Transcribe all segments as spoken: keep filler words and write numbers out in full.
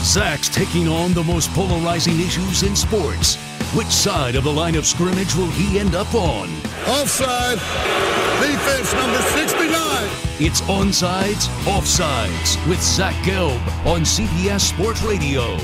Zach's taking on the most polarizing issues in sports. Which side of the line of scrimmage will he end up on? Offside. Defense number sixty-nine. It's Onsides, Offsides with Zach Gelb on C B S Sports Radio. All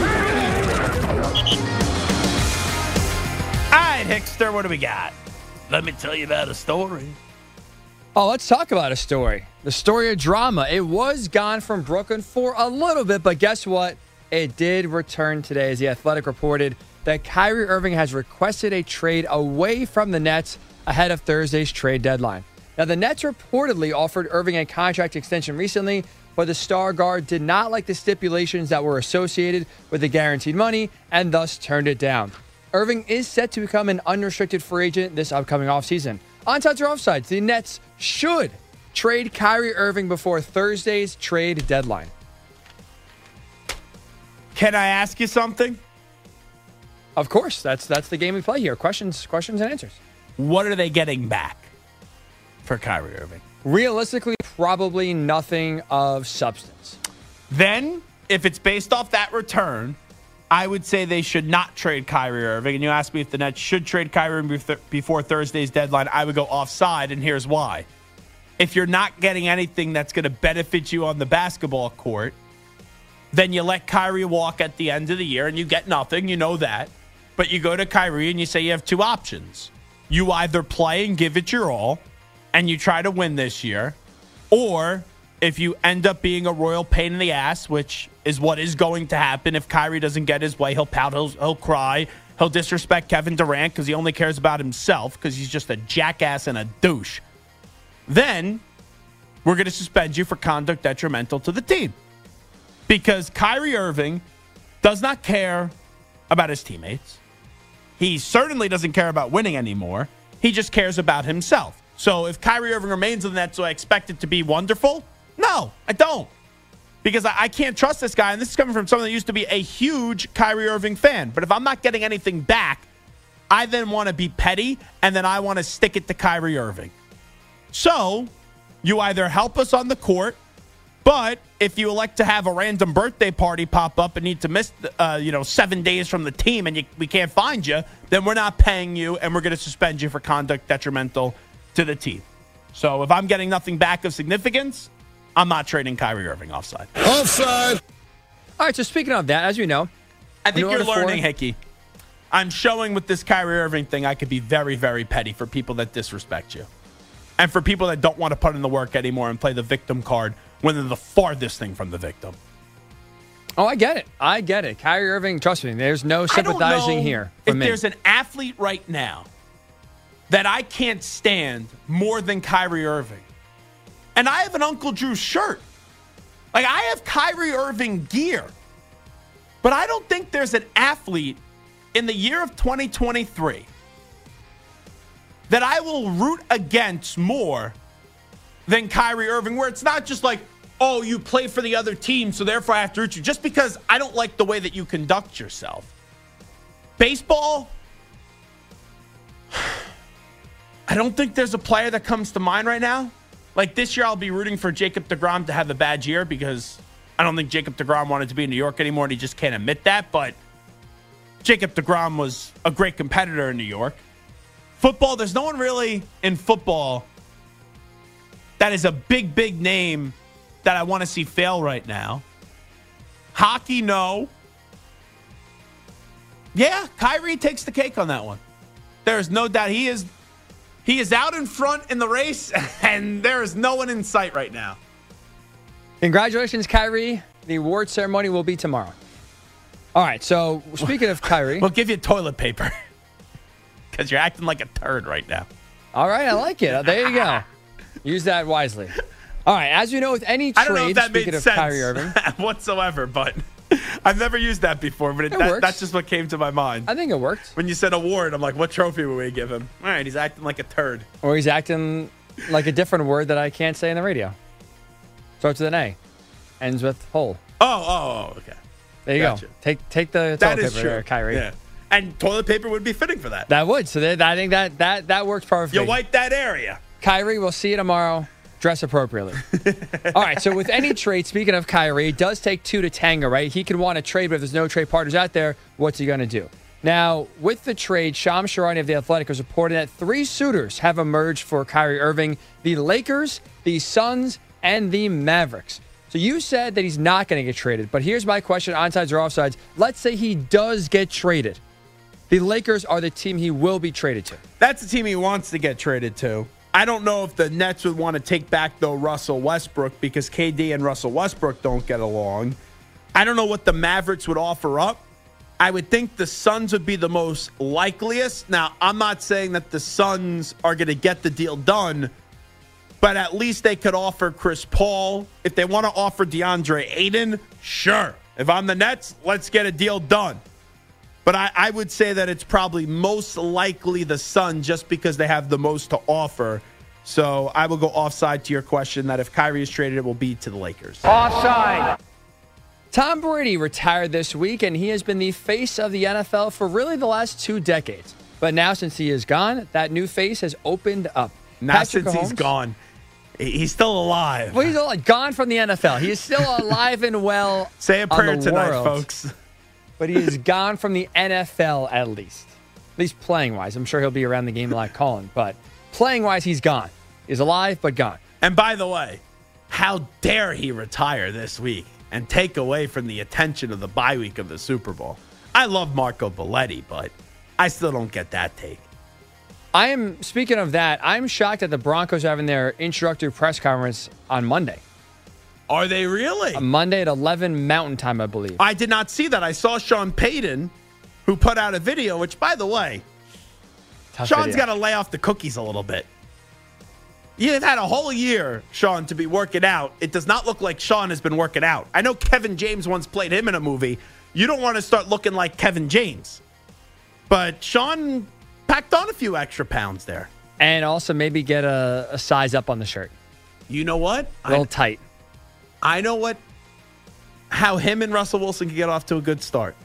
right, Hickster, what do we got? Let me tell you about a story. Oh, let's talk about a story. The story of drama. It was gone from Brooklyn for a little bit, but guess what? It did return today as The Athletic reported that Kyrie Irving has requested a trade away from the Nets ahead of Thursday's trade deadline. Now, the Nets reportedly offered Irving a contract extension recently, but the star guard did not like the stipulations that were associated with the guaranteed money and thus turned it down. Irving is set to become an unrestricted free agent this upcoming offseason. Onsides or offsides, the Nets should trade Kyrie Irving before Thursday's trade deadline. Can I ask you something? Of course, that's that's the game we play here. Questions, questions and answers. What are they getting back for Kyrie Irving? Realistically, probably nothing of substance. Then, if it's based off that return, I would say they should not trade Kyrie Irving. And you asked me if the Nets should trade Kyrie Irving before Thursday's deadline. I would go offside, and here's why. If you're not getting anything that's going to benefit you on the basketball court, then you let Kyrie walk at the end of the year, and you get nothing. You know that. But you go to Kyrie, and you say you have two options. You either play and give it your all, and you try to win this year, or if you end up being a royal pain in the ass, which is what is going to happen if Kyrie doesn't get his way, he'll pout, he'll, he'll cry, he'll disrespect Kevin Durant because he only cares about himself because he's just a jackass and a douche. Then we're going to suspend you for conduct detrimental to the team because Kyrie Irving does not care about his teammates. He certainly doesn't care about winning anymore. He just cares about himself. So if Kyrie Irving remains in the Nets, do I expect it to be wonderful? No, I don't. Because I, I can't trust this guy. And this is coming from someone that used to be a huge Kyrie Irving fan. But if I'm not getting anything back, I then want to be petty, and then I want to stick it to Kyrie Irving. So you either help us on the court, but if you elect to have a random birthday party pop up and need to miss, uh, you know, seven days from the team and you, we can't find you, then we're not paying you, and we're going to suspend you for conduct detrimental to the team. So if I'm getting nothing back of significance, I'm not trading Kyrie Irving offside. Offside. All right, so speaking of that, as you know, I think you're learning, four, Hickey. I'm showing with this Kyrie Irving thing, I could be very, very petty for people that disrespect you. And for people that don't want to put in the work anymore and play the victim card when they're the farthest thing from the victim. Oh, I get it. I get it. Kyrie Irving, trust me, there's no sympathizing here for if me. There's an athlete right now that I can't stand more than Kyrie Irving. And I have an Uncle Drew shirt. Like, I have Kyrie Irving gear. But I don't think there's an athlete in the year of twenty twenty-three that I will root against more than Kyrie Irving, where it's not just like, oh, you play for the other team, so therefore I have to root you, just because I don't like the way that you conduct yourself. Baseball, I don't think there's a player that comes to mind right now. Like this year, I'll be rooting for Jacob deGrom to have a bad year because I don't think Jacob deGrom wanted to be in New York anymore, and he just can't admit that. But Jacob deGrom was a great competitor in New York. Football, there's no one really in football that is a big, big name that I want to see fail right now. Hockey, no. Yeah, Kyrie takes the cake on that one. There is no doubt he is he is out in front in the race, and there is no one in sight right now. Congratulations, Kyrie. The award ceremony will be tomorrow. All right, so speaking of Kyrie. We'll give you toilet paper because you're acting like a turd right now. All right, I like it. There you go. Use that wisely. All right, as you know, with any trade, I don't know if that speaking made of sense Kyrie Irving, whatsoever, but I've never used that before, but it, It that, works. that's just what came to my mind. I think it worked. When you said award, I'm like, what trophy will we give him? All right, he's acting like a turd. Or he's acting like a different word that I can't say in the radio. Starts with an A. Ends with hole. Oh, oh, oh okay. There you Gotcha. go. Take take the That toilet is paper true. there, Kyrie. Yeah. And toilet paper would be fitting for that. That would. So that, I think that, that, that works perfectly. You wipe that area. Kyrie, we'll see you tomorrow. Dress appropriately. All right, so with any trade, speaking of Kyrie, it does take two to tango, right? He could want to trade, but if there's no trade partners out there, what's he going to do? Now, with the trade, Shams Charania of The Athletic has reported that three suitors have emerged for Kyrie Irving: the Lakers, the Suns, and the Mavericks. So you said that he's not going to get traded, but here's my question, onsides or offsides. Let's say he does get traded. The Lakers are the team he will be traded to. That's the team he wants to get traded to. I don't know if the Nets would want to take back, though, Russell Westbrook, because K D and Russell Westbrook don't get along. I don't know what the Mavericks would offer up. I would think the Suns would be the most likeliest. Now, I'm not saying that the Suns are going to get the deal done, but at least they could offer Chris Paul. If they want to offer DeAndre Ayton, sure. If I'm the Nets, let's get a deal done. But I, I would say that it's probably most likely the Suns just because they have the most to offer. So I will go offside to your question that if Kyrie is traded, it will be to the Lakers. Offside. Tom Brady retired this week, and he has been the face of the N F L for really the last two decades. But now since he is gone, that new face has opened up. Now Patrick since Mahomes, he's gone, he's still alive. Well, he's all, gone from the N F L. He is still alive and well. Say a prayer on the tonight, world, folks. But he is gone from the N F L at least. At least playing-wise. I'm sure he'll be around the game like Colin. But playing-wise, he's gone. He's alive, but gone. And by the way, how dare he retire this week and take away from the attention of the bye week of the Super Bowl? I love Marco Belletti, but I still don't get that take. I am, speaking of that, I'm shocked that the Broncos are having their introductory press conference on Monday. Are they really? On Monday at eleven Mountain Time, I believe. I did not see that. I saw Sean Payton, who put out a video, which, by the way, Tough Sean's video. got to lay off the cookies a little bit. You've had a whole year, Sean, to be working out. It does not look like Sean has been working out. I know Kevin James once played him in a movie. You don't want to start looking like Kevin James. But Sean packed on a few extra pounds there. And also maybe get a, a size up on the shirt. You know what? A little I, tight. I know what, how him and Russell Wilson can get off to a good start.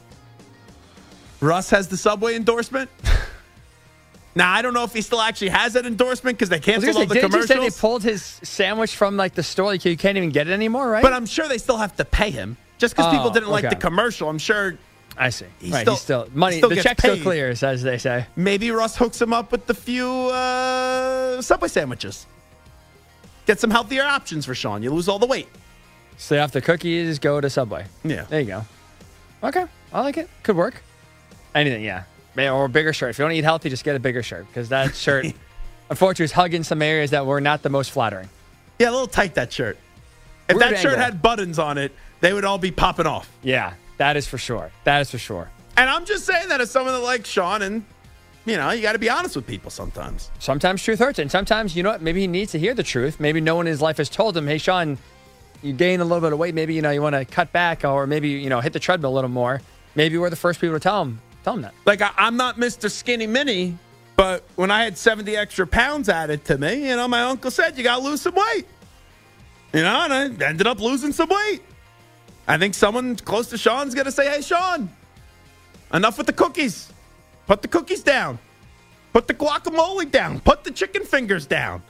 Russ has the Subway endorsement. Now, I don't know if he still actually has that endorsement because they canceled all the did commercials. You say they pulled his sandwich from like the store? Like you can't even get it anymore, right? But I'm sure they still have to pay him. Just because Oh, people didn't like okay. the commercial, I'm sure I see. He's right, still- he's still money. still the gets check still paid. clears, as they say. maybe Russ hooks him up with a few uh, Subway sandwiches. Get some healthier options for Sean. You lose all the weight. Stay off the cookies, go to Subway. Yeah. There you go. Okay, I like it. Could work. Anything, yeah. May- Or a bigger shirt. If you want to eat healthy, just get a bigger shirt because that shirt, unfortunately, is hugging some areas that were not the most flattering. Yeah, a little tight, that shirt. If Weird that shirt angle. had buttons on it, they would all be popping off. Yeah, that is for sure. That is for sure. And I'm just saying that as someone that likes Sean, and, you know, you got to be honest with people sometimes. Sometimes truth hurts, and sometimes, you know what, maybe he needs to hear the truth. Maybe no one in his life has told him, hey, Sean, you gained a little bit of weight. Maybe, you know, you want to cut back or maybe, you know, hit the treadmill a little more. Maybe we're the first people to tell him, tell him that. Like, I, I'm not Mister Skinny Mini, but when I had seventy extra pounds added to me, you know, my uncle said, you got to lose some weight. You know, and I ended up losing some weight. I think someone close to Sean's going to say, hey, Sean, enough with the cookies. Put the cookies down. Put the guacamole down. Put the chicken fingers down.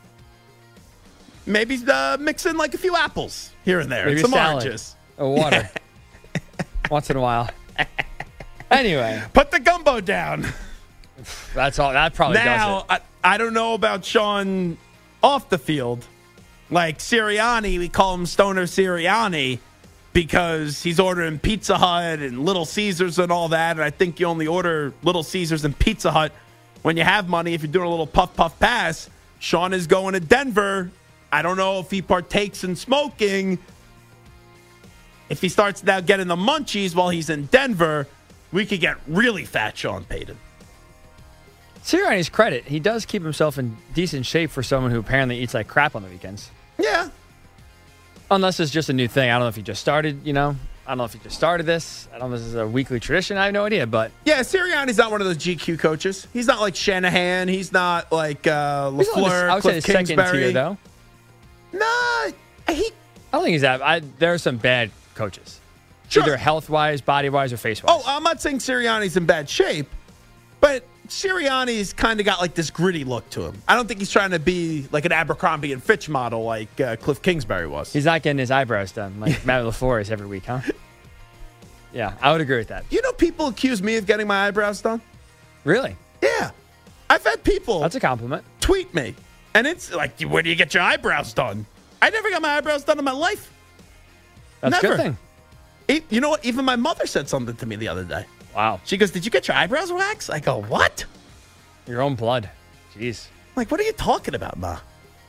Maybe uh, mix in like a few apples here and there. Maybe and some salad. oranges. Or water. Once in a while. Anyway, Put the gumbo down. that's all. That probably Now, does it. I, I don't know about Sean off the field. Like Sirianni, we call him Stoner Sirianni because he's ordering Pizza Hut and Little Caesars and all that. And I think you only order Little Caesars and Pizza Hut when you have money. If you're doing a little puff, puff, pass, Sean is going to Denver. I don't know if he partakes in smoking. If he starts now getting the munchies while he's in Denver, we could get really fat Sean Payton. Sirianni's credit, he does keep himself in decent shape for someone who apparently eats like crap on the weekends. Yeah. Unless it's just a new thing. I don't know if he just started, you know. I don't know if he just started this. I don't know if this is a weekly tradition. I have no idea, but Yeah, Sirianni's not one of those G Q coaches. He's not like Shanahan. He's not like uh, he's on the- LaFleur, I would say Cliff the second Kingsbury. tier, though. Nah, he I don't think he's that. I, there are some bad coaches. Sure. Either health-wise, body-wise, or face-wise. Oh, I'm not saying Sirianni's in bad shape, but Sirianni's kind of got like this gritty look to him. I don't think he's trying to be like an Abercrombie and Fitch model like uh, Cliff Kingsbury was. He's not getting his eyebrows done like Matt LaFleur is every week, huh? Yeah, I would agree with that. You know, people accuse me of getting my eyebrows done. Really? Yeah. I've had people That's a compliment. tweet me, and it's like, where do you get your eyebrows done? I never got my eyebrows done in my life. That's Never. a good thing. E- You know what? Even my mother said something to me the other day. Wow. She goes, did you get your eyebrows waxed? I go, what? Your own blood. Jeez. I'm like, what are you talking about, Ma?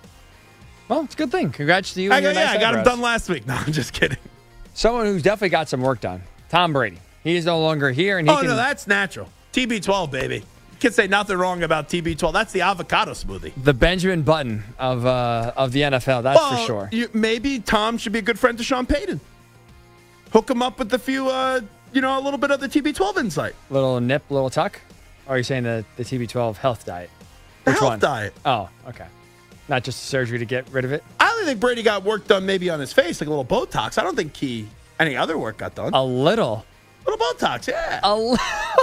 Well, it's a good thing. Congrats to you. I and go, your yeah, nice I got them eyebrows. done last week. No, I'm just kidding. Someone who's definitely got some work done. Tom Brady. He is no longer here, and he Oh, can. no, that's natural. T B twelve, baby. You can say nothing wrong about T B twelve. That's the avocado smoothie. the Benjamin Button of uh, of the N F L. That's Well, for sure. You, maybe Tom should be a good friend to Sean Payton. Hook him up with a few, uh, you know, a little bit of the T B twelve insight. Little nip, little tuck. Or are you saying the the T B twelve health diet? The Which health one? diet. Oh, okay. Not just surgery to get rid of it. I only think Brady got work done maybe on his face, like a little Botox. I don't think he any other work got done. A little. little Botox, yeah. A, li-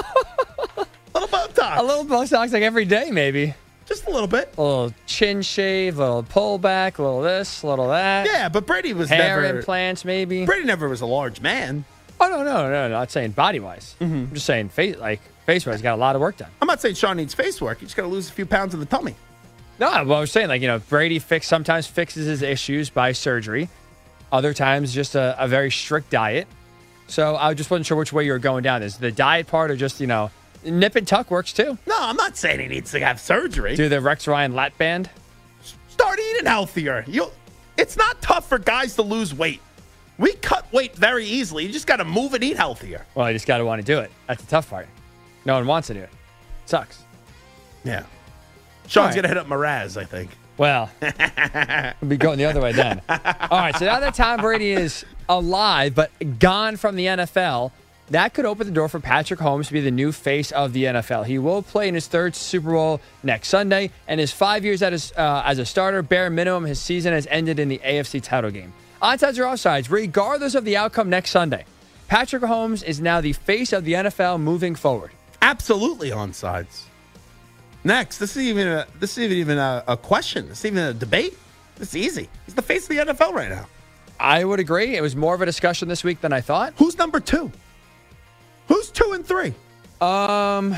little Botox. a little Botox like every day, maybe. Just a little bit. A little chin shave, a little pullback, a little this, a little that. Yeah, but Brady was Hair never. implants, maybe. Brady never was a large man. Oh no, no, no, no! Not saying body wise. Mm-hmm. I'm just saying face, like face wise. Got a lot of work done. I'm not saying Sean needs face work. He just got to lose a few pounds in the tummy. No, well, I was saying like you know Brady fix sometimes fixes his issues by surgery, other times just a, a very strict diet. So I just wasn't sure which way you were going down. Is the diet part or just you know nip and tuck works too? No, I'm not saying he needs to have surgery. Do the Rex Ryan lat band? Start eating healthier. You, it's not tough for guys to lose weight. We cut weight very easily. You just got to move and eat healthier. Well, you just got to want to do it. That's the tough part. No one wants to do it. Sucks. Yeah. Sean's All right. going to hit up Mraz, I think. Well, we'll be going the other way then. All right, so now that Tom Brady is alive but gone from the N F L, that could open the door for Patrick Mahomes to be the new face of the N F L. He will play in his third Super Bowl next Sunday, and his five years at his, uh, as a starter, bare minimum, his season has ended in the A F C title game. Onsides or offsides, regardless of the outcome next Sunday, Patrick Mahomes is now the face of the N F L moving forward. Absolutely on sides. Next, this is even a, this is even a, a question. This is even a debate. It's easy. He's the face of the N F L right now. I would agree. It was more of a discussion this week than I thought. Who's number two? Who's two and three? Um,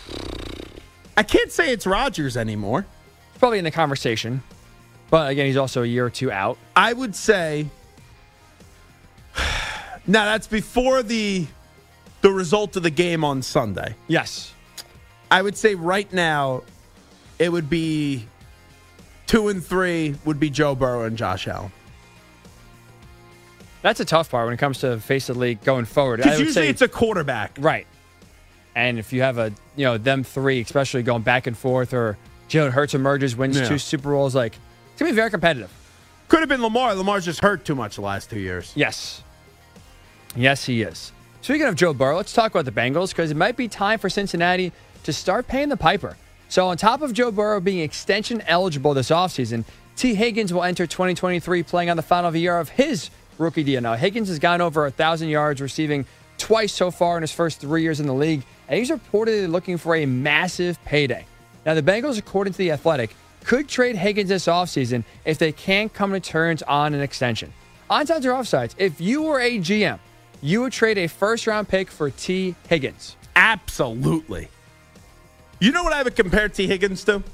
I can't say it's Rodgers anymore. It's probably in the conversation. But again, he's also a year or two out. I would say. Now that's before the the result of the game on Sunday. Yes. I would say right now, it would be two and three would be Joe Burrow and Josh Allen. That's a tough part when it comes to face of the league going forward. I Because would usually say, it's a quarterback. right. And if you have a, you know, them three, especially going back and forth, or Jalen Hurts emerges, wins Yeah. two Super Bowls, like, it's going to be very competitive. Could have been Lamar. Lamar's just hurt too much the last two years. Yes. Yes, he is. Speaking of Joe Burrow, let's talk about the Bengals because it might be time for Cincinnati to start paying the piper. So on top of Joe Burrow being extension eligible this offseason, T. Higgins will enter twenty twenty-three playing on the final year of his rookie deal. Now, Higgins has gone over one thousand yards receiving twice so far in his first three years in the league, and he's reportedly looking for a massive payday. Now, the Bengals, according to The Athletic, could trade Higgins this offseason if they can't come to terms on an extension. Onsides or offsides, if you were a G M, you would trade a first-round pick for T. Higgins. Absolutely. You know what I would compare T. Higgins to?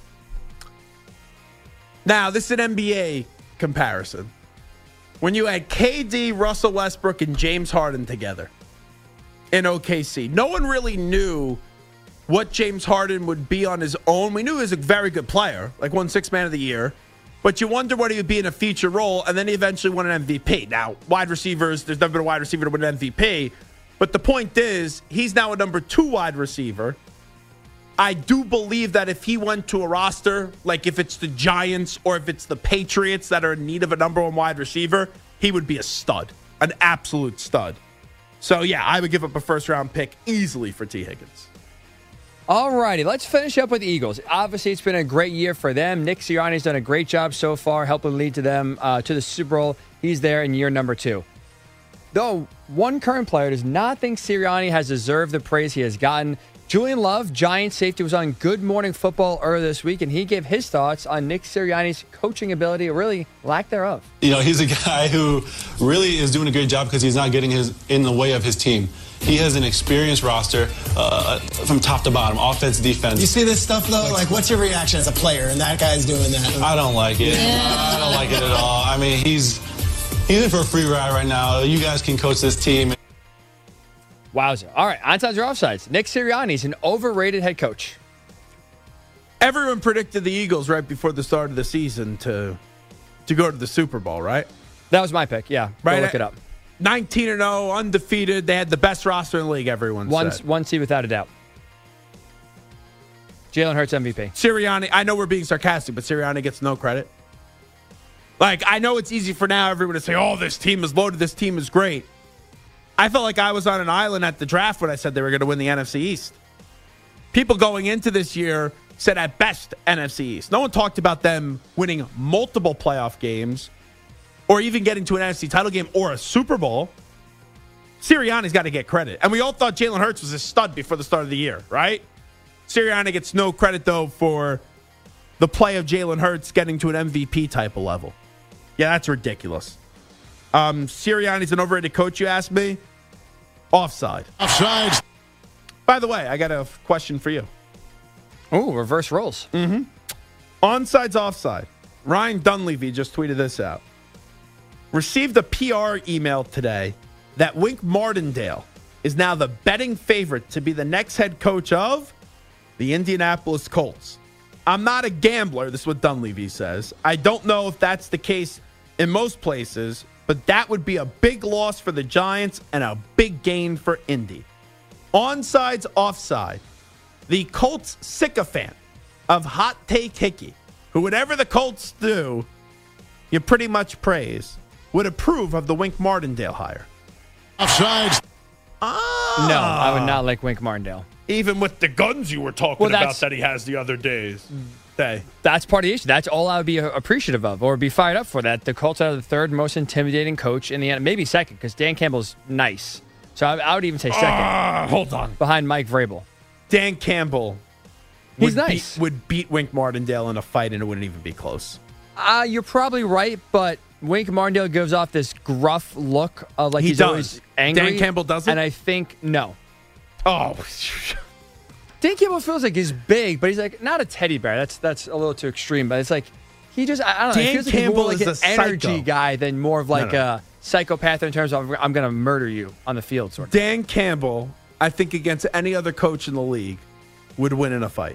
Now, this is an N B A comparison. When you had K D, Russell Westbrook, and James Harden together in O K C, no one really knew what James Harden would be on his own. We knew he was a very good player, like won Sixth Man of the Year. But you wonder what he would be in a feature role, and then he eventually won an M V P. Now, wide receivers, there's never been a wide receiver to win an M V P. But the point is, he's now a number two wide receiver. I do believe that if he went to a roster, like if it's the Giants or if it's the Patriots that are in need of a number one wide receiver, he would be a stud, an absolute stud. So, yeah, I would give up a first-round pick easily for T. Higgins. All righty, let's finish up with the Eagles. Obviously, it's been a great year for them. Nick Sirianni's done a great job so far, helping lead to them uh, to the Super Bowl. He's there in year number two. Though one current player does not think Sirianni has deserved the praise he has gotten, Julian Love, Giants safety, was on Good Morning Football earlier this week, and he gave his thoughts on Nick Sirianni's coaching ability, or really lack thereof. You know, he's a guy who really is doing a great job because he's not getting his in the way of his team. He has an experienced roster uh, from top to bottom, offense, defense. You see this stuff, though? Like, what's your reaction as a player, and that guy's doing that? I don't like it. Yeah. I don't like it at all. I mean, he's, he's in for a free ride right now. You guys can coach this team. Wowzer. All right, onsides or offsides. Nick Sirianni's an overrated head coach. Everyone predicted the Eagles right before the start of the season to to go to the Super Bowl, right? That was my pick, yeah. Go Right. look it up. nineteen and oh, undefeated. They had the best roster in the league, everyone One, said. one seed without a doubt. Jalen Hurts M V P. Sirianni, I know we're being sarcastic, but Sirianni gets no credit. Like, I know it's easy for now everyone to say, oh, this team is loaded, this team is great. I felt like I was on an island at the draft when I said they were going to win the N F C East. People going into this year said at best N F C East. No one talked about them winning multiple playoff games or even getting to an N F C title game or a Super Bowl. Sirianni's got to get credit. And we all thought Jalen Hurts was a stud before the start of the year, right? Sirianni gets no credit, though, for the play of Jalen Hurts getting to an M V P type of level. Yeah, that's ridiculous. Um, Sirianni's an overrated coach, you asked me? Offside. Offside. By the way, I got a question for you. Ooh, reverse roles. Mm-hmm. Onside's offside. Ryan Dunleavy just tweeted this out. Received a P R email today that Wink Martindale is now the betting favorite to be the next head coach of the Indianapolis Colts. I'm not a gambler, this is what Dunleavy says. I don't know if that's the case in most places, but that would be a big loss for the Giants and a big gain for Indy. Onside's offside. The Colts sycophant of Hot Take Hickey, who whatever the Colts do, you pretty much praise, would approve of the Wink Martindale hire. Offside. Ah. No, I would not like Wink Martindale. Even with the guns you were talking Well, about that's- that he has the other days. Day. That's part of the issue. That's all I would be appreciative of or be fired up for. That the Colts are the third most intimidating coach in the N F L. Maybe second, because Dan Campbell's nice. So I, I would even say second. Ah, hold on. Behind Mike Vrabel. Dan Campbell He's would nice. Beat, would beat Wink Martindale in a fight, and it wouldn't even be close. Uh, you're probably right, but Wink Martindale gives off this gruff look of like He he's does. always angry. Dan Campbell doesn't? And I think, no. Oh, Dan Campbell feels like he's big, but he's like not a teddy bear. That's that's a little too extreme, but it's like he just, I, I don't know. Dan It feels like Campbell he's more like is an a energy psycho. guy than more of like No, no. a psychopath in terms of I'm going to murder you on the field sort of. Dan Campbell, I think against any other coach in the league, would win in a fight.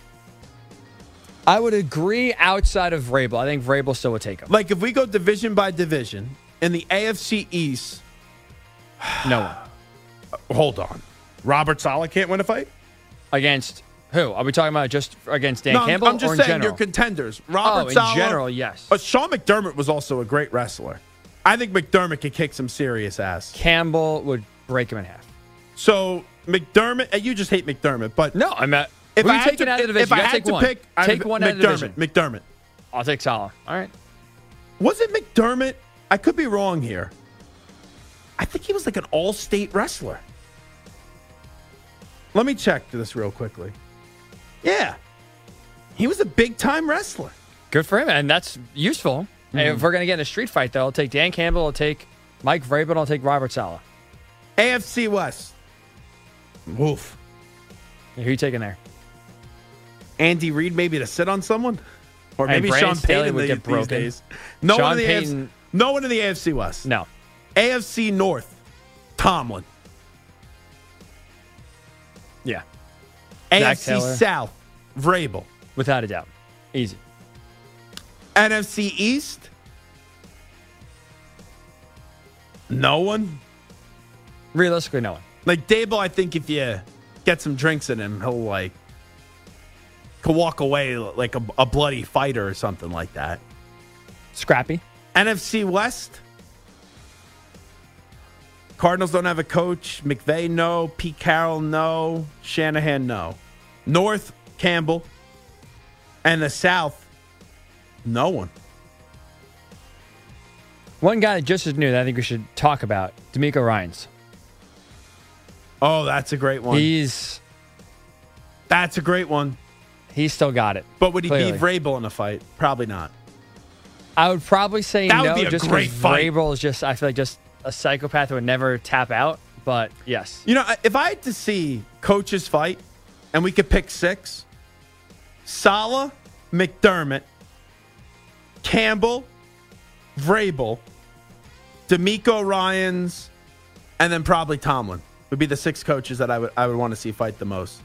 I would agree outside of Vrabel. I think Vrabel still would take him. Like, if we go division by division, in the A F C East, No one. hold on. Robert Saleh can't win a fight? Against who? Are we talking about just against Dan no, I'm- Campbell I'm just or in saying general? your contenders. Robert Oh, in Saleh. general, yes. Uh, Sean McDermott was also a great wrestler. I think McDermott could kick some serious ass. Campbell would break him in half. So, McDermott, uh, you just hate McDermott, but No, I'm not. if Who I are you had taking to, out of the if division? I You gotta had take to one. pick, I'd Take pick one out of the McDermott. division. McDermott. I'll take Salah. All right. Was it McDermott? I could be wrong here. I think he was like an all-state wrestler. Let me check this real quickly. Yeah. He was a big-time wrestler. Good for him, and that's useful. Hey, if we're going to get in a street fight, though, I'll take Dan Campbell, I'll take Mike Vrabel, I'll take Robert Saleh. A F C West. Woof. Who are you taking there? Andy Reid maybe to sit on someone? Or Hey, maybe Brandon Sean Staley Payton would the- get these broken. days. No Sean one in the Payton- A F C, no one in the A F C West. No. A F C North. Tomlin. Yeah, A Zach F C Taylor. South. Vrabel. without a doubt. Easy. N F C East. No one. Realistically, no one. Like Dable, I think if you get some drinks in him, he'll like could walk away like a, a bloody fighter or something like that. Scrappy. N F C West. Cardinals don't have a coach. McVay, no. Pete Carroll, no. Shanahan, no. North, Campbell. And the South, no one. One guy that just is new that I think we should talk about, D'Amico Ryans. Oh, that's a great one. He's That's a great one. He's still got it. But would he clearly. beat Vrabel in a fight? Probably not. I would probably say That would no, be a just great because fight. Vrabel is just, I feel like, just a psychopath who would never tap out. But yes. You know, if I had to see coaches fight and we could pick six, Saleh, McDermott, Campbell, Vrabel, DeMeco Ryans, and then probably Tomlin would be the six coaches that I would I would want to see fight the most.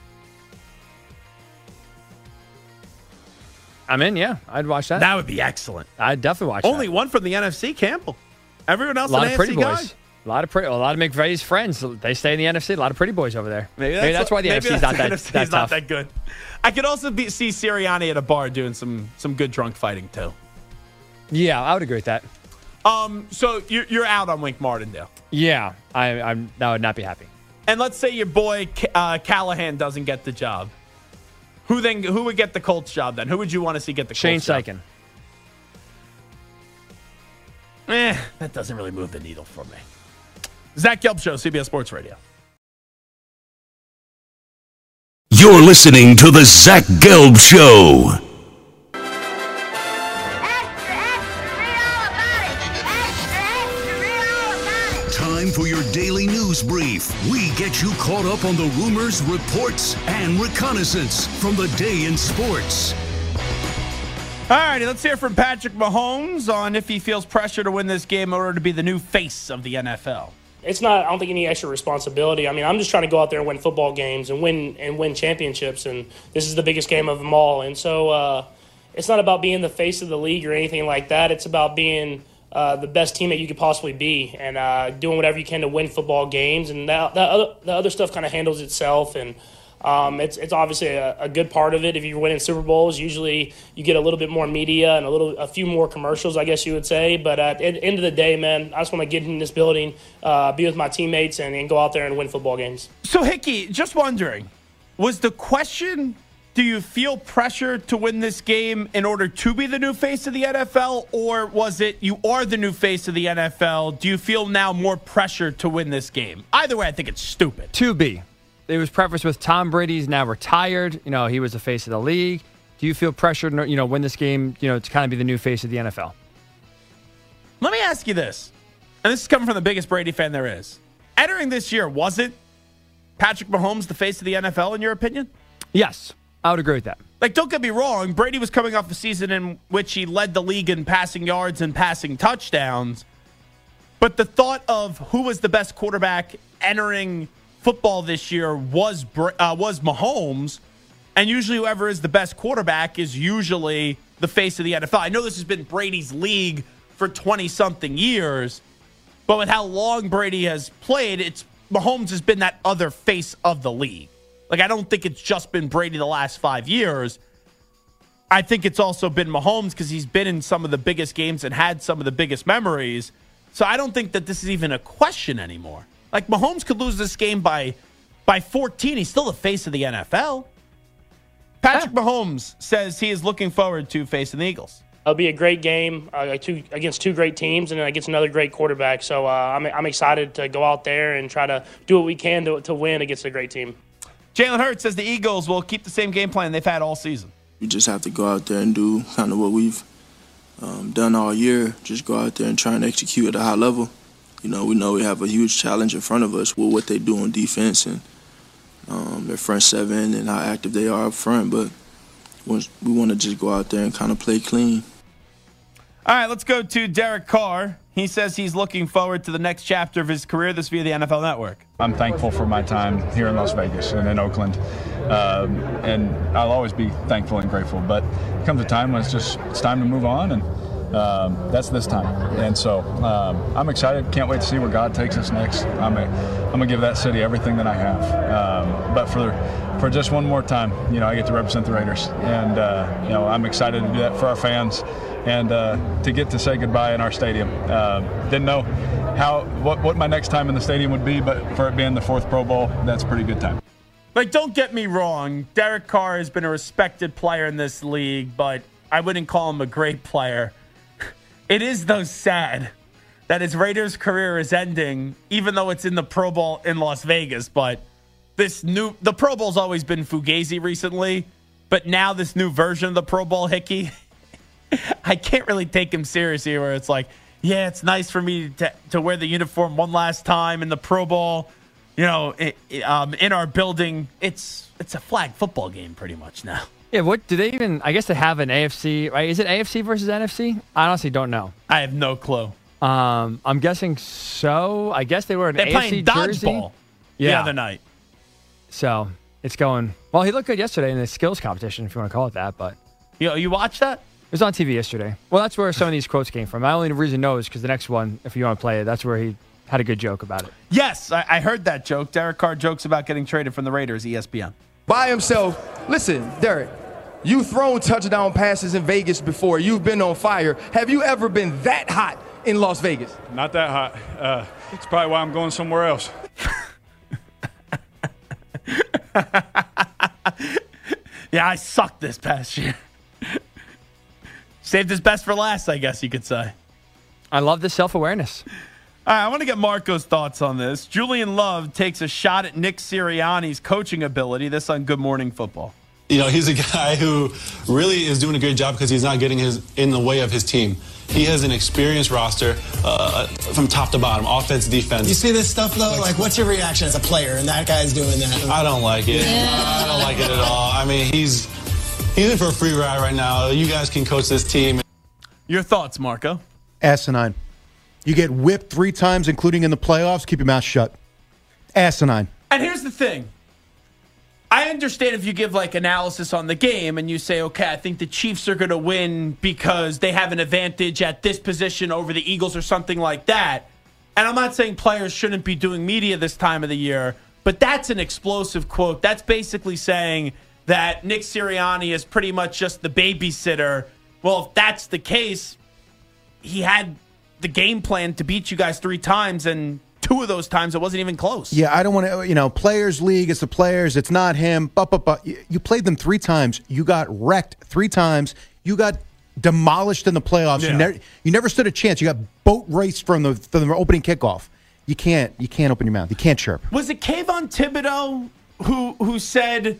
I'm in, yeah. I'd watch that. That would be excellent. I'd definitely watch Only that. one from the N F C, Campbell. Everyone else A lot an of A F C pretty guy. boys. A lot of pretty, a lot of McVay's friends. They stay in the N F C. A lot of pretty boys over there. Maybe that's, that's why the N F C is not that, N F C that is not tough. that good. I could also be, see Sirianni at a bar doing some some good drunk fighting too. Yeah, I would agree with that. Um, so you're you're out on Wink Martindale, Yeah, I, I'm. I would not be happy. and let's say your boy uh, Callahan doesn't get the job. Who then? Who would get the Colts job then? Who would you want to see get the Shane Colts job? Steichen. Eh, that doesn't really move the needle for me. Zach Gelb Show, C B S Sports Radio. You're listening to the Zach Gelb Show. Extra, extra, read all about it. Extra, extra, read all about it. Time for your daily news brief. We get you caught up on the rumors, reports, and reconnaissance from the day in sports. All righty, let's hear from Patrick Mahomes on if he feels pressure to win this game in order to be the new face of the N F L. It's not, I don't think, any extra responsibility. I mean, I'm just trying to go out there and win football games and win and win championships, and this is the biggest game of them all. And so uh, it's not about being the face of the league or anything like that. It's about being uh, the best teammate you could possibly be and uh, doing whatever you can to win football games. And that, that other, the other stuff kind of handles itself. And Um, it's it's obviously a, a good part of it. If you're winning Super Bowls, usually you get a little bit more media and a little a few more commercials, I guess you would say. But at the end of the day, man, I just want to get in this building, uh, be with my teammates, and, and go out there and win football games. So, Hickey, just wondering, was the question, do you feel pressure to win this game in order to be the new face of the N F L, or was it you are the new face of the N F L? Do you feel now more pressure to win this game? Either way, I think it's stupid. To be. It was prefaced with Tom Brady's now retired. You know, he was the face of the league. Do you feel pressured, you know, win this game, you know, to kind of be the new face of the N F L? Let me ask you this, and this is coming from the biggest Brady fan there is. Entering this year, wasn't Patrick Mahomes the face of the N F L in your opinion? Yes, I would agree with that. Like, don't get me wrong, Brady was coming off a season in which he led the league in passing yards and passing touchdowns. But the thought of who was the best quarterback entering football this year was uh, was Mahomes, and usually whoever is the best quarterback is usually the face of the N F L. I know this has been Brady's league for twenty-something years, but with how long Brady has played, it's Mahomes has been that other face of the league. Like, I don't think it's just been Brady the last five years. I think it's also been Mahomes because he's been in some of the biggest games and had some of the biggest memories. So I don't think that this is even a question anymore. Like, Mahomes could lose this game by by fourteen. He's still the face of the N F L. Patrick yeah. Mahomes says he is looking forward to facing the Eagles. It'll be a great game uh, two, against two great teams and against another great quarterback. So uh, I'm, I'm excited to go out there and try to do what we can to, to win against a great team. Jalen Hurts says the Eagles will keep the same game plan they've had all season. We just have to go out there and do kind of what we've um, done all year, just go out there and try and execute at a high level. You know, we know we have a huge challenge in front of us with what they do on defense and um, their front seven and how active they are up front. But we want to just go out there and kind of play clean. All right, let's go to Derek Carr. He says he's looking forward to the next chapter of his career, this via the N F L Network. I'm thankful for my time here in Las Vegas and in Oakland. Um, and I'll always be thankful and grateful. But there comes a time when it's just it's time to move on, and Um, that's this time. And so um, I'm excited. Can't wait to see where God takes us next. I'm a, I'm going to give that city everything that I have. Um, but for for just one more time, you know, I get to represent the Raiders. And, uh, you know, I'm excited to do that for our fans and uh, to get to say goodbye in our stadium. Uh, didn't know how what, what my next time in the stadium would be, but for it being the fourth Pro Bowl, that's a pretty good time. Like, don't get me wrong. Derek Carr has been a respected player in this league, but I wouldn't call him a great player. It is, though, sad that his Raiders career is ending, even though it's in the Pro Bowl in Las Vegas. But this new the Pro Bowl's always been fugazi recently, but now this new version of the Pro Bowl, Hickey, I can't really take him seriously. Where it's like, yeah, it's nice for me to to wear the uniform one last time in the Pro Bowl. You know, it, it, um, in our building, it's it's a flag football game pretty much now. Yeah, what do they even? I guess they have an A F C, right? Is it A F C versus N F C? I honestly don't know. I have no clue. Um, I'm guessing so. I guess they were an They're A F C playing jersey. dodgeball Yeah. the other night. So it's going. Well, he looked good yesterday in the skills competition, if you want to call it that. But you know, you watched that? It was on T V yesterday. Well, that's where some of these quotes came from. My only reason to know is because the next one, if you want to play it, that's where he had a good joke about it. Yes, I, I heard that joke. Derek Carr jokes about getting traded from the Raiders, E S P N. By himself. Listen, Derek, you've thrown touchdown passes in Vegas before. You've been on fire. Have you ever been that hot in Las Vegas? Not that hot. Uh, it's probably why I'm going somewhere else. Yeah, I sucked this past year. Saved his best for last, I guess you could say. I love this self-awareness. All right, I want to get Marco's thoughts on this. Julian Love takes a shot at Nick Sirianni's coaching ability. This on Good Morning Football. You know, he's a guy who really is doing a good job because he's not getting his in the way of his team. He has an experienced roster uh, from top to bottom, offense, defense. You see this stuff, though? Like, what's your reaction as a player? And that guy's doing that. I don't like it. Yeah. I don't like it at all. I mean, he's he's in for a free ride right now. You guys can coach this team. Your thoughts, Marco? Asinine. You get whipped three times, including in the playoffs. Keep your mouth shut. Asinine. And here's the thing. I understand if you give like analysis on the game and you say, okay, I think the Chiefs are going to win because they have an advantage at this position over the Eagles or something like that. And I'm not saying players shouldn't be doing media this time of the year, but that's an explosive quote. That's basically saying that Nick Sirianni is pretty much just the babysitter. Well, if that's the case, he had the game plan to beat you guys three times, and two of those times it wasn't even close. Yeah, I don't want to, you know, players league, it's the players, it's not him. But, but, but you played them three times. You got wrecked three times. You got demolished in the playoffs. Yeah. You, never, you never stood a chance. You got boat raced from the, from the opening kickoff. You can't, you can't open your mouth. You can't chirp. Was it Kayvon Thibodeau who who said,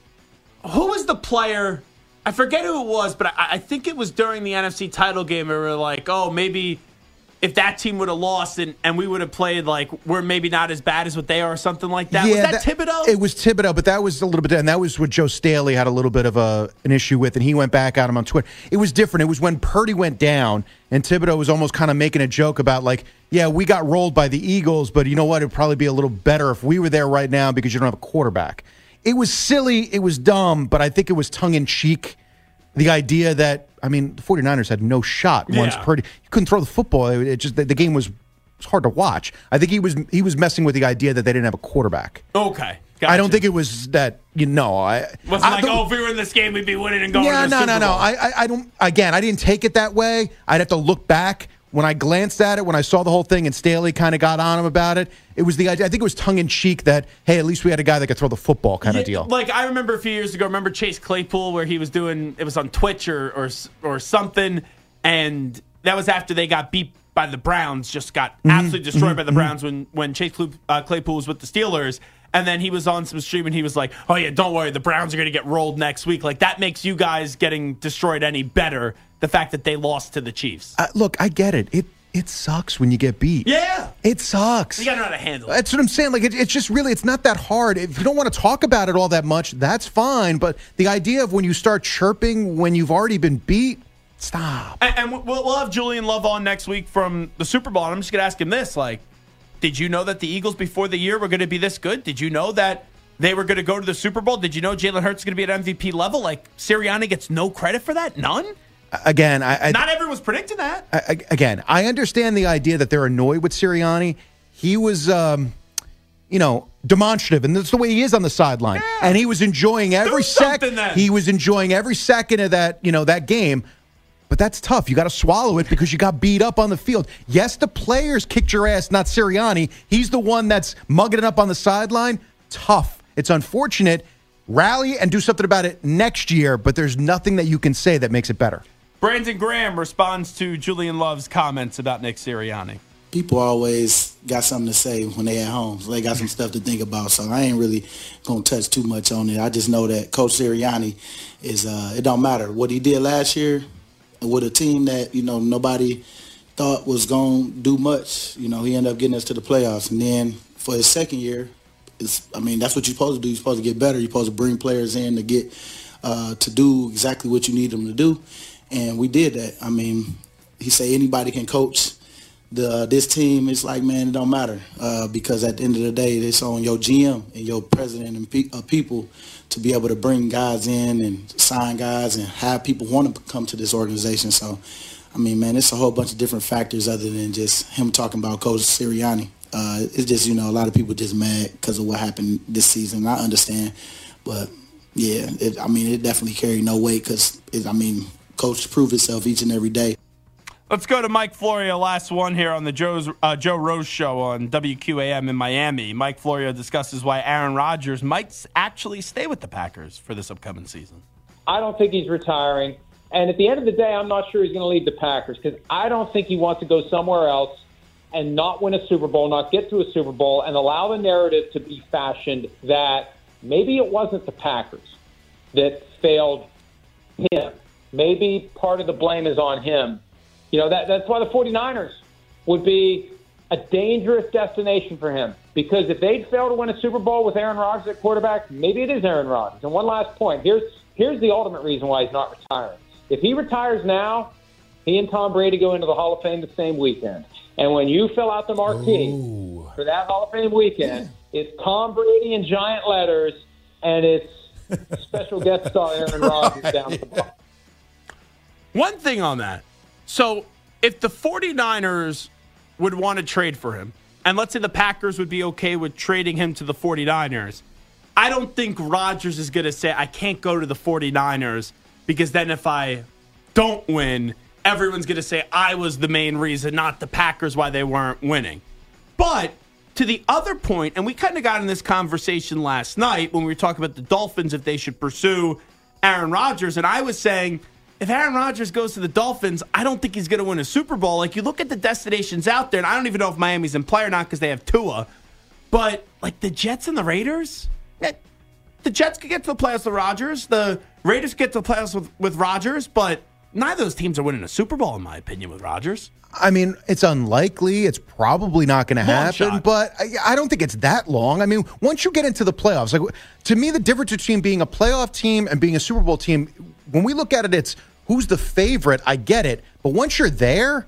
who was the player? I forget who it was, but I, I think it was during the N F C title game where we were like, oh, maybe if that team would have lost and, and we would have played like we're maybe not as bad as what they are or something like that. Yeah, was that, that Thibodeau? It was Thibodeau, but that was a little bit, and that was what Joe Staley had a little bit of a an issue with, and he went back at him on Twitter. It was different. It was when Purdy went down, and Thibodeau was almost kind of making a joke about like, yeah, we got rolled by the Eagles, but you know what? It'd probably be a little better if we were there right now because you don't have a quarterback. It was silly. It was dumb, but I think it was tongue-in-cheek. The idea that, I mean, the 49ers had no shot once Yeah. Purdy. You couldn't throw the football. It, it just the, the game was, was hard to watch. I think he was he was messing with the idea that they didn't have a quarterback. Okay. I don't think it was that, you know. I wasn't I, like, the, oh, if we were in this game, we'd be winning and going yeah, to the no, Super no, no. Bowl. I, I, I don't, again, I didn't take it that way. I'd have to look back. When I glanced at it, when I saw the whole thing and Staley kind of got on him about it, it was the idea. I think it was tongue-in-cheek that, hey, at least we had a guy that could throw the football kind Yeah, of deal. Like, I remember a few years ago, remember Chase Claypool where he was doing, it was on Twitch or or, or something, and that was after they got beat by the Browns, just got Mm-hmm. absolutely destroyed by the Browns when, when Chase Claypool, uh, Claypool was with the Steelers. And then he was on some stream and he was like, oh, yeah, don't worry, the Browns are going to get rolled next week. Like, that makes you guys getting destroyed any better, the fact that they lost to the Chiefs. Uh, look, I get it. It it sucks when you get beat. Yeah. It sucks. You got to know how to handle it. That's what I'm saying. Like, it, it's just really, it's not that hard. If you don't want to talk about it all that much, that's fine. But the idea of when you start chirping when you've already been beat, stop. And, and we'll, we'll have Julian Love on next week from the Super Bowl. And I'm just going to ask him this. Like, did you know that the Eagles before the year were going to be this good? Did you know that they were going to go to the Super Bowl? Did you know Jalen Hurts is going to be at M V P level? Like, Sirianni gets no credit for that? None? Again, I, I Not everyone was predicting that. I, I- again, I understand the idea that they're annoyed with Sirianni. He was, um, you know, demonstrative, and that's the way he is on the sideline. Yeah. And he was enjoying every something second. then. He was enjoying every second of that, you know, that game. But that's tough. You got to swallow it because you got beat up on the field. Yes, the players kicked your ass, not Sirianni. He's the one that's mugging it up on the sideline. Tough. It's unfortunate. Rally and do something about it next year, but there's nothing that you can say that makes it better. Brandon Graham responds to Julian Love's comments about Nick Sirianni. people always got something to say when they at home. So they got some stuff to think about. So I ain't really going to touch too much on it. I just know that Coach Sirianni is, uh, it don't matter. What he did last year with a team that, you know, nobody thought was going to do much. You know, he ended up getting us to the playoffs. And then for his second year, it's, I mean, that's what you're supposed to do. You're supposed to get better. You're supposed to bring players in to get uh, to do exactly what you need them to do. And we did that. I mean, he say anybody can coach the this team. It's like, man, it don't matter uh, because at the end of the day, it's on your G M and your president and pe- uh, people to be able to bring guys in and sign guys and have people want to come to this organization. So, I mean, man, it's a whole bunch of different factors other than just him talking about Coach Sirianni. Uh, it's just, you know, a lot of people just mad because of what happened this season. I understand. But, yeah, it, I mean, it definitely carried no weight because, I mean, Coach proved himself each and every day. Let's go to Mike Florio, last one here on the Joe's, uh, Joe Rose Show on W Q A M in Miami. Mike Florio discusses why Aaron Rodgers might actually stay with the Packers for this upcoming season. I don't think he's retiring. And at the end of the day, I'm not sure he's going to leave the Packers because I don't think he wants to go somewhere else and not win a Super Bowl, not get to a Super Bowl, and allow the narrative to be fashioned that maybe it wasn't the Packers that failed him. Maybe part of the blame is on him. You know, that, that's why the 49ers would be a dangerous destination for him. Because if they'd fail to win a Super Bowl with Aaron Rodgers at quarterback, maybe it is Aaron Rodgers. And one last point. Here's here's the ultimate reason why he's not retiring. If he retires now, he and Tom Brady go into the Hall of Fame the same weekend. And when you fill out the marquee Ooh. for that Hall of Fame weekend, it's Tom Brady in giant letters, and it's special guest star Aaron Rodgers down the bottom. One thing on that. So if the 49ers would want to trade for him, and let's say the Packers would be okay with trading him to the 49ers, I don't think Rodgers is going to say, I can't go to the 49ers because then if I don't win, everyone's going to say I was the main reason, not the Packers, why they weren't winning. But to the other point, and we kind of got in this conversation last night when we were talking about the Dolphins, if they should pursue Aaron Rodgers, and I was saying, if Aaron Rodgers goes to the Dolphins, I don't think he's going to win a Super Bowl. Like, you look at the destinations out there, and I don't even know if Miami's in play or not because they have Tua. But, like, the Jets and the Raiders, the Jets could get to the playoffs with Rodgers. The Raiders could get to the playoffs with, with Rodgers. But neither of those teams are winning a Super Bowl, in my opinion, with Rodgers. I mean, it's unlikely. It's probably not going to happen. Shot. But I, I don't think it's that long. I mean, once you get into the playoffs, like to me, the difference between being a playoff team and being a Super Bowl team, when we look at it, it's who's the favorite. I get it. But once you're there,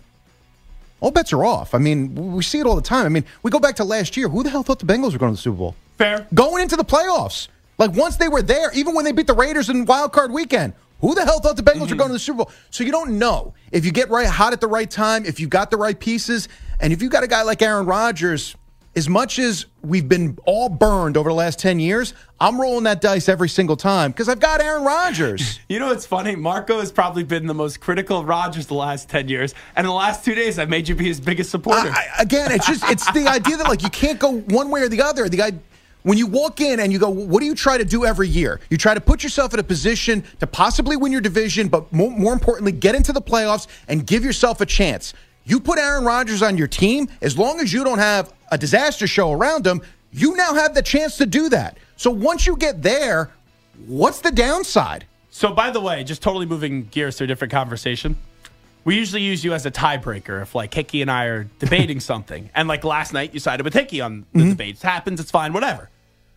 all bets are off. I mean, we see it all the time. I mean, we go back to last year. Who the hell thought the Bengals were going to the Super Bowl? Fair. Going into the playoffs. Like, once they were there, even when they beat the Raiders in Wild Card Weekend, who the hell thought the Bengals mm-hmm. were going to the Super Bowl? So you don't know. If you get right hot at the right time, if you got the right pieces, and if you got a guy like Aaron Rodgers, as much as we've been all burned over the last ten years, I'm rolling that dice every single time because I've got Aaron Rodgers. You know what's funny? Marco has probably been the most critical of Rodgers the last ten years, and in the last two days, I've made you be his biggest supporter. I, I, again, it's just it's the idea that, like, you can't go one way or the other. The guy... When you walk in and you go, what do you try to do every year? You try to put yourself in a position to possibly win your division, but more, more importantly, get into the playoffs and give yourself a chance. You put Aaron Rodgers on your team, as long as you don't have a disaster show around him, you now have the chance to do that. So once you get there, what's the downside? So, by the way, just totally moving gears to a different conversation. We usually use you as a tiebreaker if, like, Hickey and I are debating something. And, like, last night you sided with Hickey on the mm-hmm. debate. It happens. It's fine. Whatever.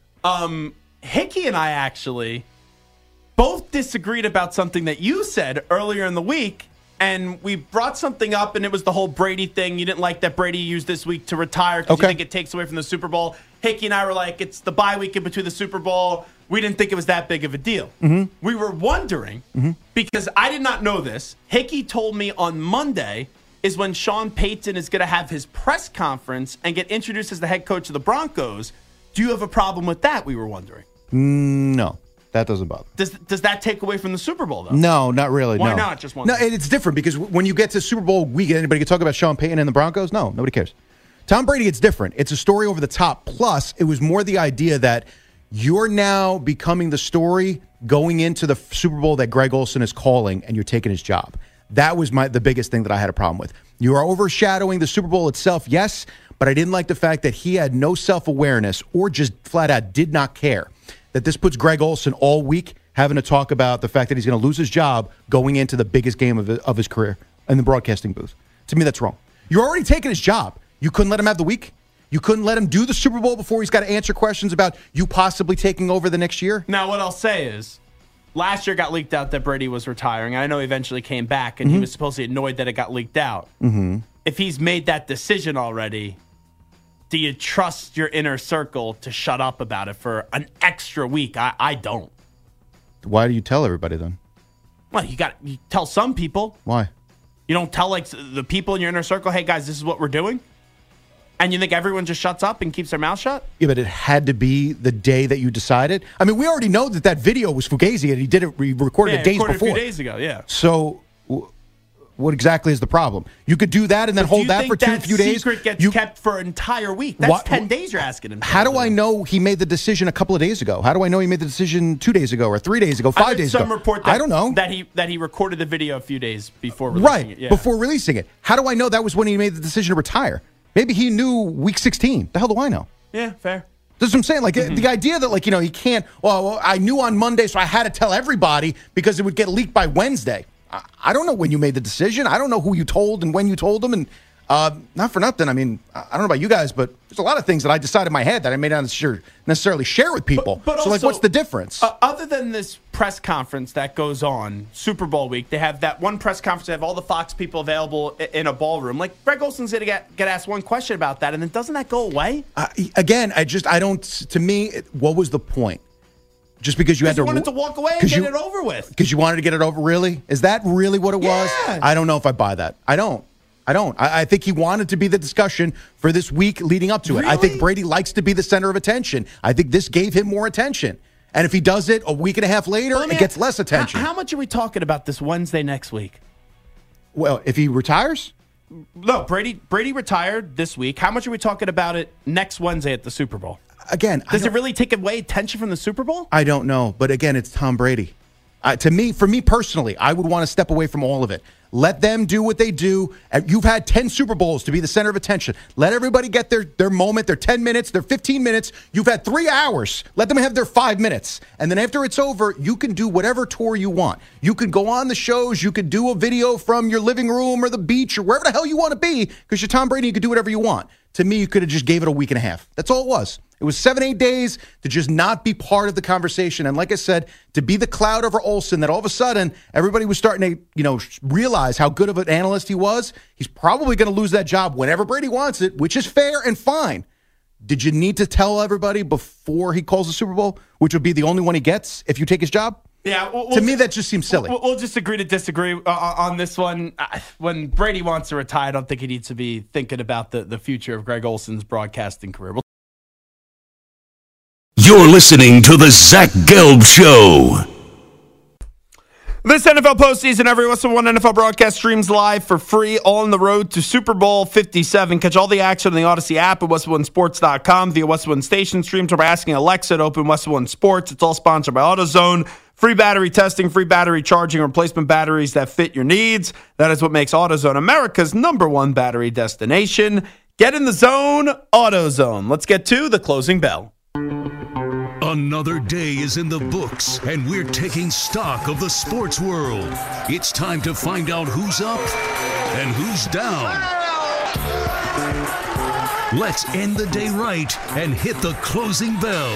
Um, Hickey and I actually both disagreed about something that you said earlier in the week, and we brought something up, and it was the whole Brady thing. You didn't like that Brady used this week to retire because okay. you think it takes away from the Super Bowl. Hickey and I were like, it's the bye week in between the Super Bowl. We didn't think it was that big of a deal. Mm-hmm. We were wondering, mm-hmm. because I did not know this. Hickey told me on Monday is when Sean Payton is going to have his press conference and get introduced as the head coach of the Broncos. Do you have a problem with that, we were wondering? No, that doesn't bother me. Does does that take away from the Super Bowl, though? No, not really. Why no. not? Just one. No, it's different because when you get to Super Bowl weekend, anybody can talk about Sean Payton and the Broncos? No, nobody cares. Tom Brady, it's different. It's a story over the top. Plus, it was more the idea that you're now becoming the story going into the Super Bowl that Greg Olsen is calling, and you're taking his job. That was my the biggest thing that I had a problem with. You are overshadowing the Super Bowl itself, yes, but I didn't like the fact that he had no self-awareness or just flat out did not care. That this puts Greg Olsen all week having to talk about the fact that he's going to lose his job going into the biggest game of his, of his career in the broadcasting booth. To me, that's wrong. You're already taking his job. You couldn't let him have the week? You couldn't let him do the Super Bowl before he's got to answer questions about you possibly taking over the next year? Now, what I'll say is, last year got leaked out that Brady was retiring. I know he eventually came back, and mm-hmm. he was supposedly annoyed that it got leaked out. Mm-hmm. If he's made that decision already, do you trust your inner circle to shut up about it for an extra week? I, I don't. Why do you tell everybody then? Well, you got you tell some people. Why? You don't tell like the people in your inner circle, hey guys, this is what we're doing? And you think everyone just shuts up and keeps their mouth shut? Yeah, but it had to be the day that you decided. I mean, we already know that that video was Fugazi, and he did it, he recorded yeah, it days recorded before. a few days ago, yeah. So, w- what exactly is the problem? You could do that and then but hold that for two that few days. Secret gets you, kept for an entire week. That's what, ten days you're asking him. How do I know he made the decision a couple of days ago? How do I know he made the decision two days ago or three days ago, five I days some ago? Report that, I don't know. That he that he recorded the video a few days before releasing right, it. Yeah. before releasing it. How do I know that was when he made the decision to retire? Maybe he knew week sixteen. The hell do I know? Yeah, fair. That's what I'm saying. Like mm-hmm. the idea that like, you know, he can't, well, well, I knew on Monday, so I had to tell everybody because it would get leaked by Wednesday. I, I don't know when you made the decision. I don't know who you told and when you told them. And uh, not for nothing. I mean, I don't know about you guys, but there's a lot of things that I decided in my head that I may not necessarily share with people. But, but so also, like, what's the difference? Uh, other than this press conference that goes on, Super Bowl week, they have that one press conference. They have all the Fox people available in a ballroom. Like, Greg Olsen's going to get, get asked one question about that, and then doesn't that go away? Uh, again, I just, I don't, to me, what was the point? Just because you had to, you wanted to walk away and get you, it over with. Because you wanted to get it over, really? Is that really what it yeah. was? I don't know if I buy that. I don't. I don't. I, I think he wanted to be the discussion for this week leading up to really? it. I think Brady likes to be the center of attention. I think this gave him more attention. And if he does it a week and a half later, it gets ask, less attention. How, how much are we talking about this Wednesday next week? Well, if he retires? No, Brady Brady retired this week. How much are we talking about it next Wednesday at the Super Bowl? Again, does it really take away attention from the Super Bowl? I don't know. But again, it's Tom Brady. Uh, to me, for me personally, I would want to step away from all of it. Let them do what they do. You've had ten Super Bowls to be the center of attention. Let everybody get their, their moment, their ten minutes, their fifteen minutes. You've had three hours. Let them have their five minutes. And then after it's over, you can do whatever tour you want. You could go on the shows. You could do a video from your living room or the beach or wherever the hell you want to be because you're Tom Brady. You could do whatever you want. To me, you could have just gave it a week and a half. That's all it was. It was seven, eight days to just not be part of the conversation. And like I said, to be the cloud over Olsen, that all of a sudden everybody was starting to, you know, realize how good of an analyst he was. He's probably going to lose that job whenever Brady wants it, which is fair and fine. Did you need to tell everybody before he calls the Super Bowl, which would be the only one he gets if you take his job? Yeah, we'll, to me, that just seems silly. We'll, we'll just agree to disagree uh, on this one. Uh, when Brady wants to retire, I don't think he needs to be thinking about the, the future of Greg Olsen's broadcasting career. We'll- You're listening to the Zach Gelb Show. This N F L postseason, every Westwood One N F L broadcast streams live for free on the road to Super Bowl fifty-seven. Catch all the action on the Odyssey app at westwood one sports dot com via Westwood One station streams, or by asking Alexa to open Westwood One Sports. It's all sponsored by AutoZone. Free battery testing, free battery charging, replacement batteries that fit your needs. That is what makes AutoZone America's number one battery destination. Get in the zone, AutoZone. Let's get to the closing bell. Another day is in the books, and we're taking stock of the sports world. It's time to find out who's up and who's down. Let's end the day right and hit the closing bell.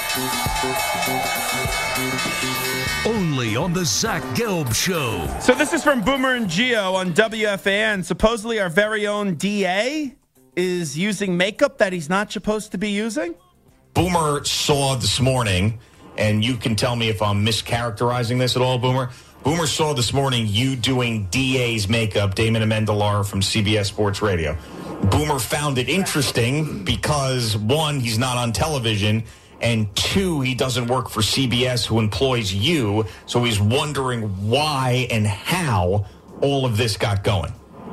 Only on the Zach Gelb Show. So this is from Boomer and Gio on W F A N. Supposedly our very own D A is using makeup that he's not supposed to be using. Boomer saw this morning, and you can tell me if I'm mischaracterizing this at all, Boomer. Boomer saw this morning you doing D A's makeup, Damon Amendola from C B S Sports Radio. Boomer found it interesting because, one, he's not on television, and two, he doesn't work for C B S, who employs you, so he's wondering why and how all of this got going.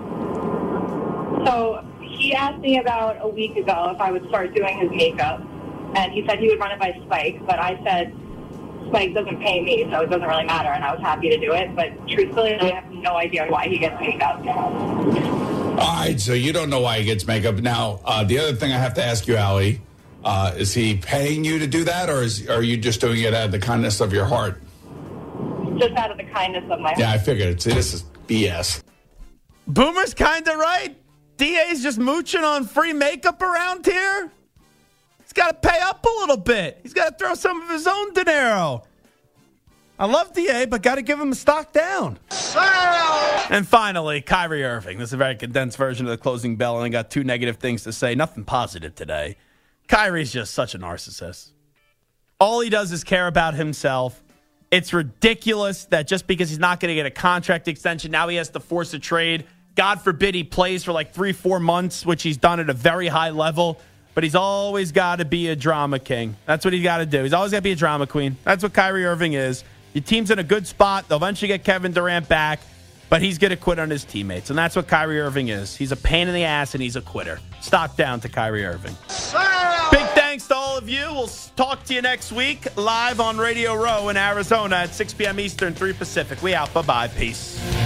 So he asked me about a week ago if I would start doing his makeup. And he said he would run it by Spike, but I said, Spike doesn't pay me, so it doesn't really matter, and I was happy to do it. But truthfully, I have no idea why he gets makeup. All right, so you don't know why he gets makeup. Now, uh, the other thing I have to ask you, Allie, uh, is he paying you to do that, or is, are you just doing it out of the kindness of your heart? Just out of the kindness of my heart. Yeah, I figured. See, this is B S. Boomer's kind of right. D A's just mooching on free makeup around here. He's got to pay up a little bit. He's got to throw some of his own dinero. I love D A, but got to give him a stock down. And finally, Kyrie Irving. This is a very condensed version of the closing bell, and I got two negative things to say. Nothing positive today. Kyrie's just such a narcissist. All he does is care about himself. It's ridiculous that just because he's not going to get a contract extension, now he has to force a trade. God forbid he plays for like three, four months, which he's done at a very high level. But he's always got to be a drama king. That's what he's got to do. He's always got to be a drama queen. That's what Kyrie Irving is. Your team's in a good spot. They'll eventually get Kevin Durant back, but he's going to quit on his teammates. And that's what Kyrie Irving is. He's a pain in the ass, and he's a quitter. Stock down to Kyrie Irving. Big thanks to all of you. We'll talk to you next week live on Radio Row in Arizona at six p.m. Eastern, three Pacific. We out. Bye-bye. Peace.